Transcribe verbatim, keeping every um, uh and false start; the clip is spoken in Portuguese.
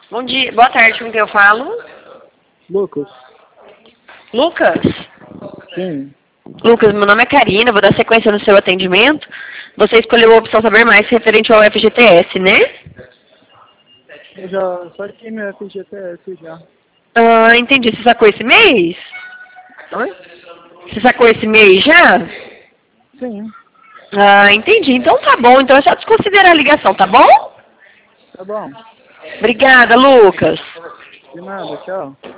Bom dia, boa tarde, com quem eu falo? Lucas. Lucas? Sim. Lucas, meu nome é Karina, vou dar sequência no seu atendimento. Você escolheu a opção Saber Mais referente ao F G T S, né? Eu já saquei meu F G T S já. Ah, entendi. Você sacou esse mês? Oi? Você sacou esse mês já? Sim. Ah, entendi. Então tá bom, então é só desconsiderar a ligação, tá bom? Tá bom. Obrigada, Lucas. De nada, tchau.